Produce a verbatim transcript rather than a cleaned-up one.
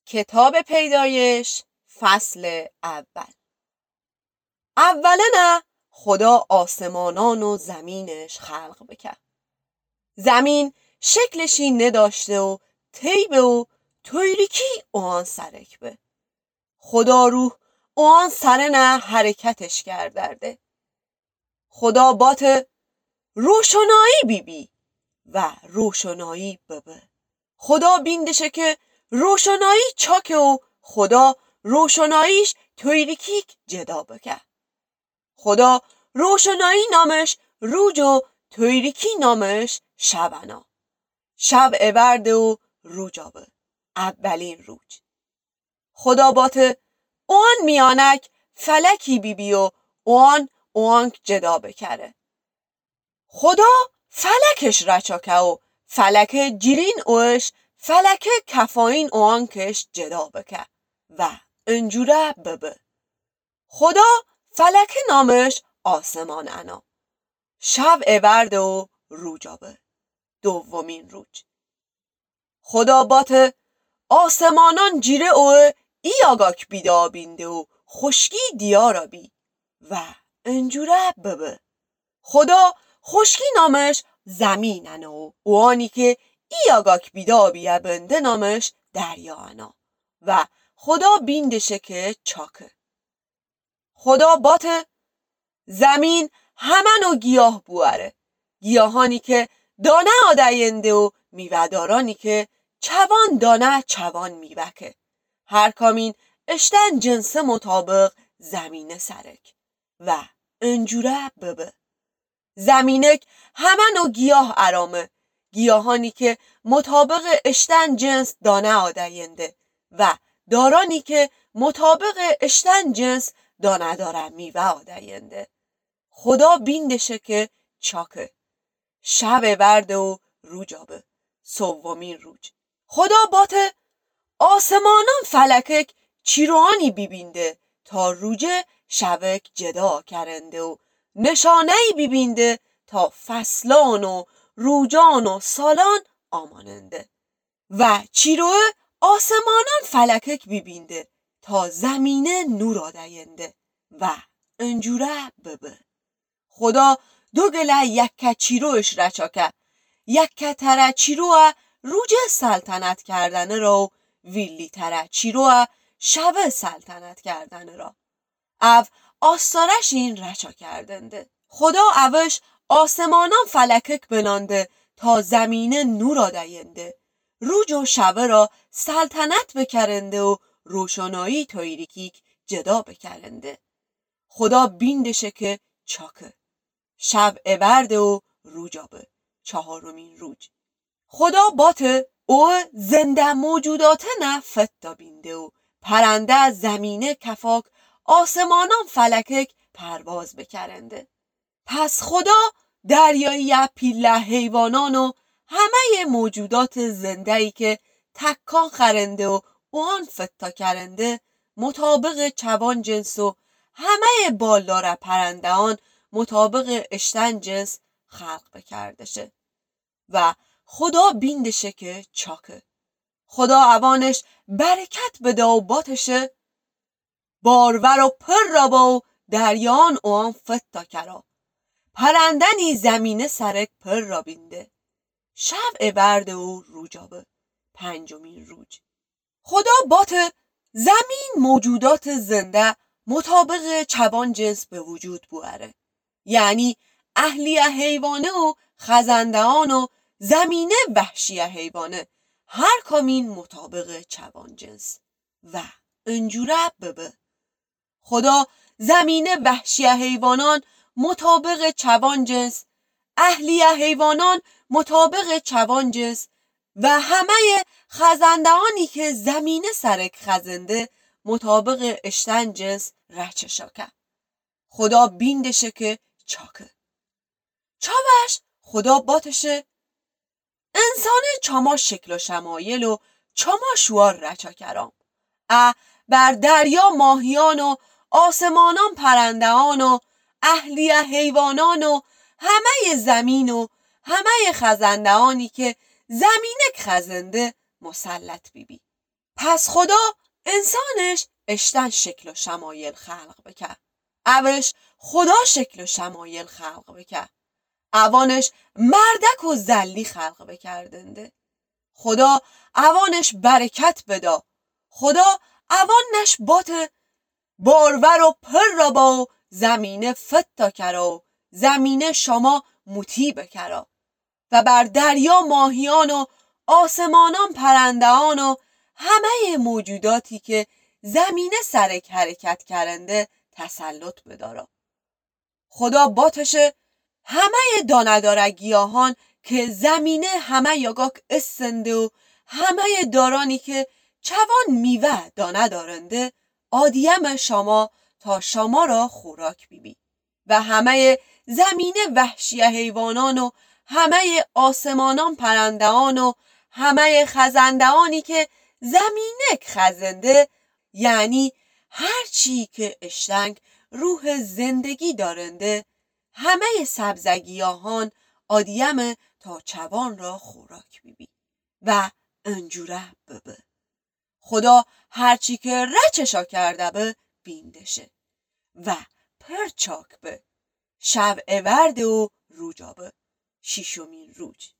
کتاب پیدایش فصل اول. اولا خدا آسمانان و زمینش خلق بکرد. زمین شکلشی نداشته و تیبه و تویریکی اوان سرک به. خدا روح اوان سرنه حرکتش کردرده. خدا بات روشنایی بی بی و روشنایی ببه. خدا بیندشه که روشنایی چاکه و خدا روشناییش تویریکیک جدا بکه. خدا روشنایی نامش روز و تویریکی نامش شبنا. شب اورده و روجابه. اولین روز. خدا باته اون میانک فلکی بی بی و اون اونک جدا بکره. خدا فلکش رچاکه و فلک جیرین اوش فلک کفاین اوانکش جدا بکه و انجوره ببه. خدا فلک نامش آسمان انا. شب اورده و روجابه. دومین روز. خدا بات آسمانان جیره او ای آگاک بیدا بینده و خشکی دیارا بی و انجوره ببه. خدا خشکی نامش زمین انا و اوانی که ای آگاک بیدا بیه بنده نامش دریا انا و خدا بیندشه که چاکه. خدا بات زمین همن و گیاه بواره. گیاهانی که دانه آداینده و میوهدارانی که چوان دانه چوان میوکه. هر کامین اشتن جنس مطابق زمینه سرک و انجوره ببه. زمینک همن و گیاه ارامه. گیاهانی که مطابق اشتن جنس دانه آداینده و دارانی که مطابق اشتن جنس دانه داره میوه آداینده. خدا بیندشه که چاکه. شب ورده و روجابه. سومین روز. خدا بات آسمانان فلکک چیروانی بیبینده تا روجه شبک جدا کرنده و نشانهی بیبینده تا فصلان و روجان و سالان آماننده و چیروه آسمانان فلکک بیبینده تا زمینه نور آداینده و انجوره ببه. خدا دو گله یکه چیروش رچاکه. یکه تره چیروه روجه سلطنت کردنه را و ویلی تره چیروه شبه سلطنت کردنه را. او آستارش این رچا کردنده. خدا اوش آسمانان فلکک بنانده تا زمینه نور آداینده. روز و شبه را سلطنت بکرنده و روشنایی تاریکیک جدا بکرنده. خدا بیندشه که چاکه. شب اورده و روجابه. چهارمین روز. خدا بات او زنده موجودات نه فتا بینده و پرنده زمینه کفاک آسمانان فلکک پرواز بکرنده. پس خدا دریایی پیله حیوانان و همه موجودات زنده‌ای که تکان خرنده و اون فتا کرنده مطابق چوان جنس و همه بالدار پرنده آن مطابق اشتن جنس خلق بکردشه و خدا بیندشه که چاکه. خدا اوانش برکت بده و باتشه بارور و پر را با دریان اوان فتا کرا. پرندنی زمینه سرک پر را بینده. شب اورده و روجابه. پنجمین روز. خدا بات زمین موجودات زنده مطابق چوان جنس به وجود بواره. یعنی اهلیه حیوانه و خزندهان و زمینه وحشیه حیوانه هر کامین مطابق چوان جنس و انجوره ببه. خدا زمینه وحشیه حیوانان مطابق چوان جنس، اهلیه حیوانان مطابق چوان جنس و همه خزندهانی که زمینه سرک خزنده مطابق اشتن جنس رچه شاکه. خدا بیندشه که چاکه. چاوش خدا باتشه انسان چاما شکل و شمایل و چاما شوار رچا کرام. اه بر دریا ماهیان و آسمانان پرندهان و اهلیه حیوانان و همه زمین و همه خزندهانی که زمینک خزنده مسلط بی بی. پس خدا انسانش اشتن شکل و شمایل خلق بکه. اوش خدا شکل و شمایل خلق بکه. اوانش مردک و زلی خلق بکردنده. خدا اوانش برکت بدا. خدا اوانش بات بارور و پر را با زمینه فتا کرا. زمینه شما موتی بکرا. و بر دریا ماهیان و آسمانان پرندهان و همه موجوداتی که زمینه سرک حرکت کرنده تسلط بدارا. خدا باتش همه دانداره گیاهان که زمینه همه یاگاک استنده و همه دارانی که چوان میوه دانه دارنده آدیم شما تا شما را خوراک بیبی. و همه زمینه وحشی حیوانان و همه آسمانان پرندهان و همه خزندهانی که زمینک خزنده، یعنی هر چی که اشتنگ روح زندگی دارنده، همه سبزگیاهان آدیم تا چوان را خوراک بیبی و انجوره ببه. خدا هرچی که رچشا کرده به بیندشه و پرچاک به شب اورد و روجا به شیشمین روج.